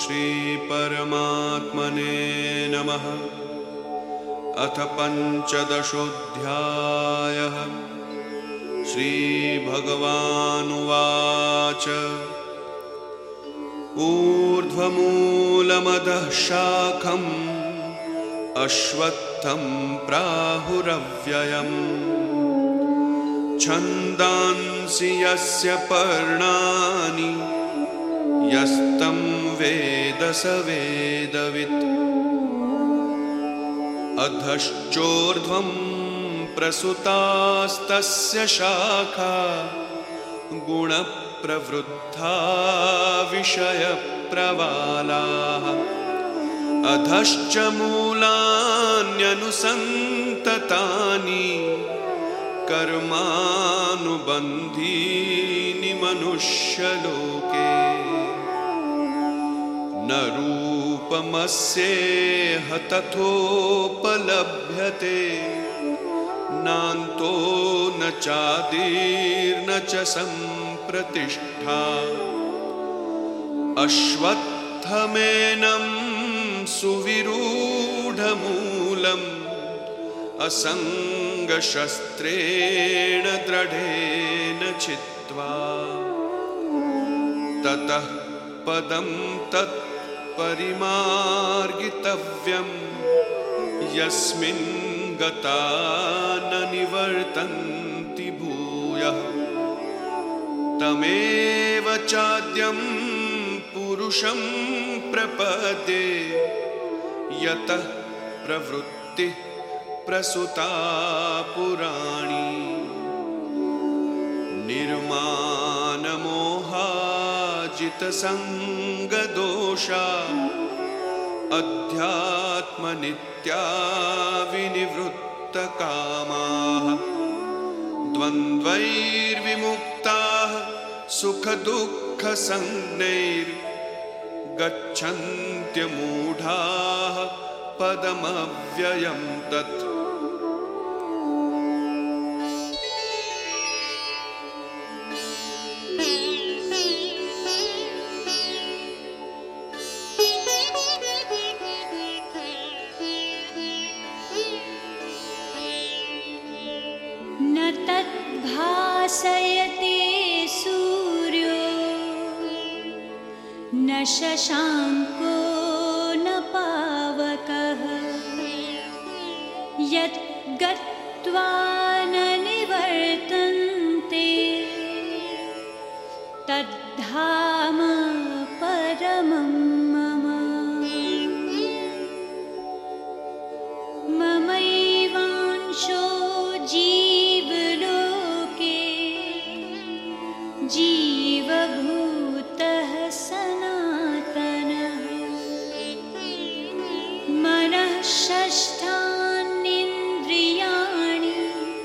श्रीपरमात्मने नमः। अथ पंचदशोऽध्यायः। श्रीभगवानुवाच ऊर्ध्वमूलमधः शाखम् अश्वत्थं प्राहुरव्ययम् छन्दांसि यस्य पर्णानि यस्तं वेद स वेदवित्। अधश्चोर्ध्वं प्रसुतास्तस्य शाखा गुणप्रवृद्धा विषयप्रवालाः। अधश्च मूलान्यनुसन्ततानि कर्मानुबन्धीनि मनुष्यलोके। न रूपमस्येह तथोपलभ्यते नान्तो न चादिर्न च सम्प्रतिष्ठा। अश्वत्थमेनं सुविरूढमूलम् असङ्गशस्त्रेण दृढेन चित्वा। ततः पदं तत्परिमार्गितव्यं यस्मिन् गता न निवर्तन्ति भूयः। तमेव चाद्यं पुरुषं प्रपद्ये यतः प्रवृत्तिः प्रसुता पुराणी। निर्मानमोहाजितसङ्गदोषा अध्यात्मनित्या विनिवृत्तकामाः। द्वन्द्वैर्विमुक्ताः सुखदुःखसंज्ञैर्गच्छन्त्यमूढाः पदमव्ययं तत्। न तद्भासयते सूर्यो न शशाङ्को न पावकः यद्गत्वा न निवर्तन्ते तद्धाम परमं मम। ममैवांशो जीवलोके जीवभूतः सनातनः। मनः षष्ठानीन्द्रियाणि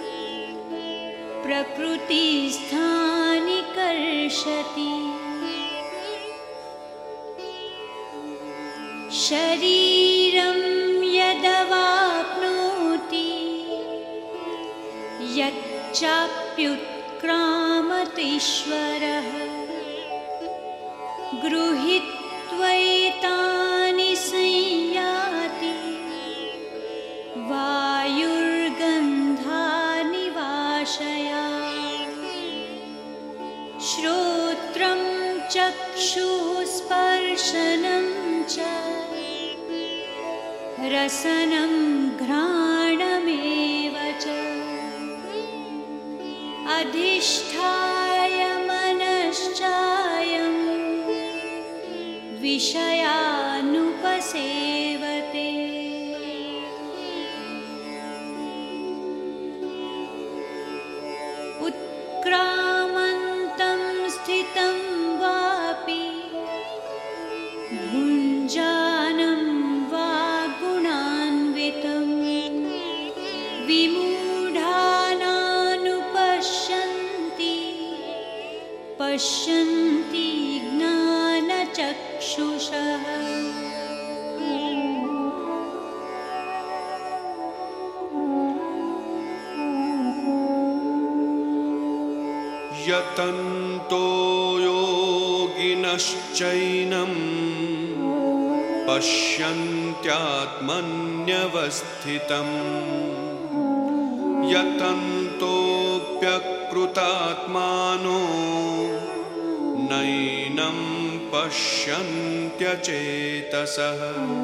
प्रकृतिस्थानि कर्षति। शरीरं यदवाप्नोति यच्चाप्युत्क्रामतीश्वरः गृहीत्वैतानि संयाति वायुर्गन्धानि वाशयात्। श्रोत्रं चक्षुस्पर्शनं च रसनं घ्राणमेव च। अधिष्ठाय मनश्चायं विषयानुपसेवते। उत्क्रामन्तं स्थितं वापि भुञ्जानं वा गुणान्वितं विमूढानानुपश्यन्ति पश्यन्ति ज्ञानचक्षुषः। यतन्तो योगिनश्चैनं पश्यन्त्यात्मन्यवस्थितम् यतन्तोऽप्यकृतात्मानो नैनं पश्यन्त्यचेतसः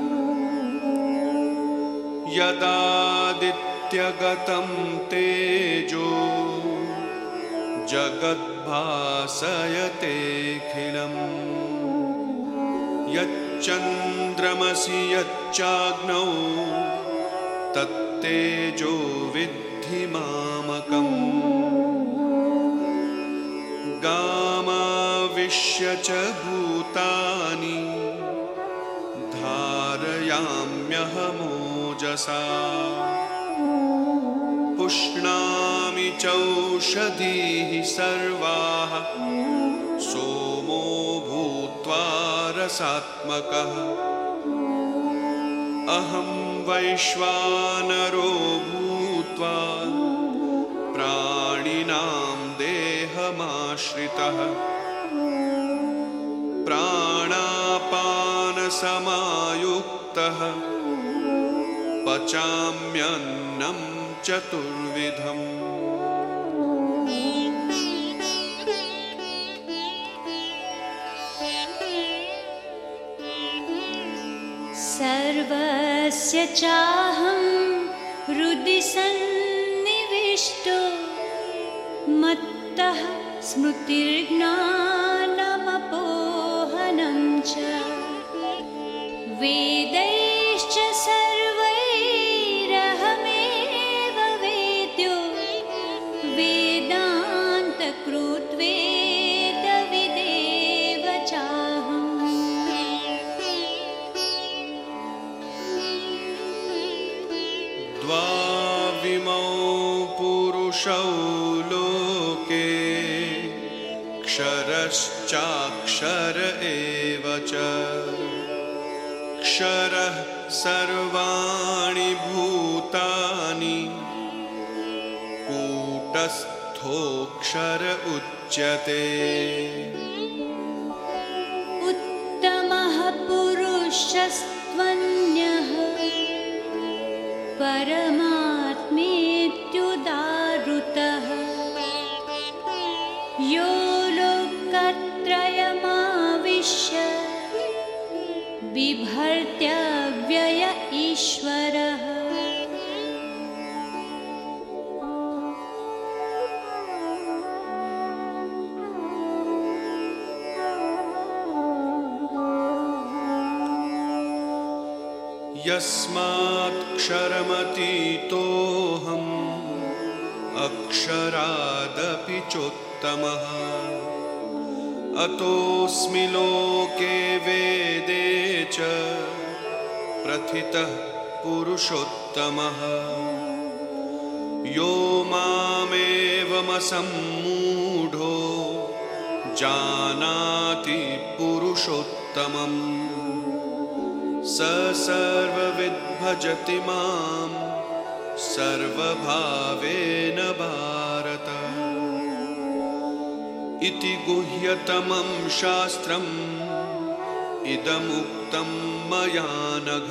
यदादित्यगतं तेजो जगद्भासयतेऽखिलम् यच्चन्द्रमसि यच्चाग्नौ तत्तेजो विद्धि मामकम् गामाविश्य च भूतानि धारयाम्यहमोजसा पुष्णामि चौषधीः सर्वाः सोमो भूत्वा रसात्मकः अहं वैश्वानरो भूत्वा प्राणिनां देहमाश्रितः प्राणापानसमायुक्तः पचाम्यन्नं चतुर्विधम् सर्वस्य चाहं हृदि सन्निविष्टो मत्तः स्मृतिर्ज्ञानमपोहनं च वेदैश्च सर्वैरहमेव वेद्यो वेदान्तकृद्वेदविदेव चाहम् द्वाविमौ पुरुषौ लोके क्षरश्चाक्षर एव च क्षरः सर्वाणि भूतानि कूटस्थोऽक्षर उच्यते उत्तमः पुरुषस्त्वन्यः परमात्मेत्युदाहृतः यो लोकत्रयमाविश्य बिभर्त्यव्यय ईश्वरः यस्मात्क्षरमतीतोऽहम् अक्षरादपि चोत्तमः अतोऽस्मि लोके वेदे च प्रथितः पुरुषोत्तमः यो मामेवमसम्मूढो जानाति पुरुषोत्तमम् स सर्वविद् भजति मां सर्वभावेन भारत इति गुह्यतमं शास्त्रम् इदमुक्तं मया नघ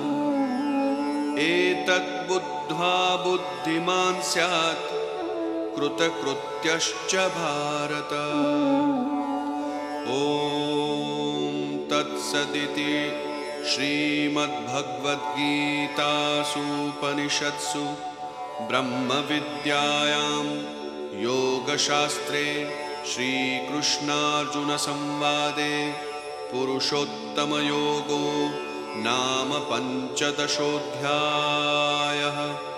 एतत् बुद्ध्वा बुद्धिमान् स्यात् कृतकृत्यश्च भारत ॐ तत्सदिति श्रीमद्भगवद्गीतासूपनिषत्सु ब्रह्मविद्यायां योगशास्त्रे श्रीकृष्णार्जुनसंवादे पुरुषोत्तमयोगो नाम 15 अध्यायः।